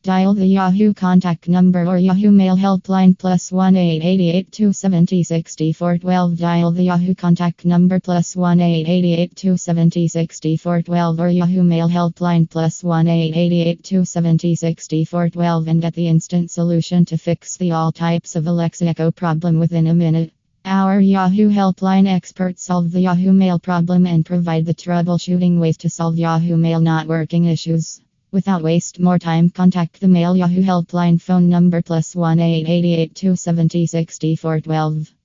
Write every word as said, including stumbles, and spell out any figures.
Dial the Yahoo contact number or Yahoo Mail helpline plus one eight eight eight two seven zero six four one two. Dial the Yahoo contact number plus one eight eight eight two seven zero six four one two or Yahoo Mail helpline plus one eight eight eight two seven zero six four one two and get the instant solution to fix the all types of Alexa Echo problem within a minute. Our Yahoo helpline experts solve the Yahoo Mail problem and provide the troubleshooting ways to solve Yahoo Mail not working issues. Without waste more time, contact the Mail Yahoo helpline phone number plus one eight eight eight two seven zero six four one two.